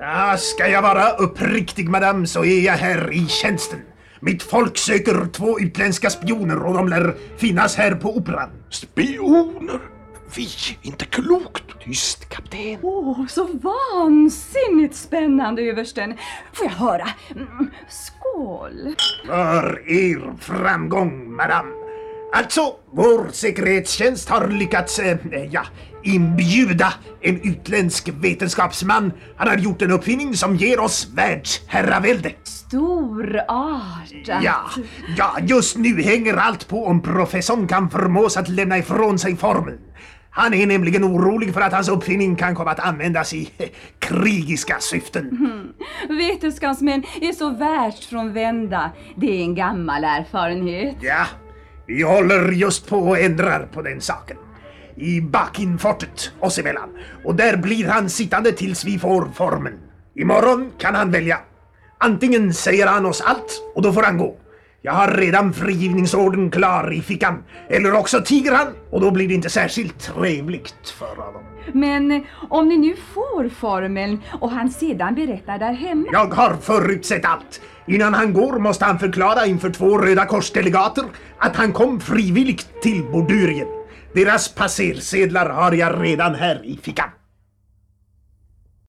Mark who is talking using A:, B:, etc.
A: Ja, ska jag vara uppriktig, madam, så är jag här i tjänsten. Mitt folk söker 2 utländska spioner och de lär finnas här på operan.
B: Spioner? Vi, inte klokt.
A: Tyst, kapten.
C: Så vansinnigt spännande, översten. Får jag höra? Skål.
A: För er framgång, madam. Alltså, vår säkerhetstjänst har lyckats, inbjuda en utländsk vetenskapsman. Han har gjort en uppfinning som ger oss världsherravälde.
C: Storartat.
A: Ja, just nu hänger allt på om professorn kan förmås att lämna ifrån sig formeln. Han är nämligen orolig för att hans uppfinning kan komma att användas i krigiska syften.
C: Vetenskapsmän är så världsfrånvända. Det är en gammal erfarenhet.
A: Ja, vi håller just på och ändrar på den saken. I Bakinfortet oss emellan. Och där blir han sittande tills vi får formeln. Imorgon kan han välja. Antingen säger han oss allt och då får han gå. Jag har redan frigivningsorden klar i fickan. Eller också tiger han och då blir det inte särskilt trevligt för honom.
C: Men om ni nu får formeln och han sedan berättar där hemma.
A: Jag har förutsett allt. Innan han går måste han förklara inför 2 Röda Korsdelegater att han kom frivilligt till Bordurien. Deras passersedlar har jag redan här i fickan.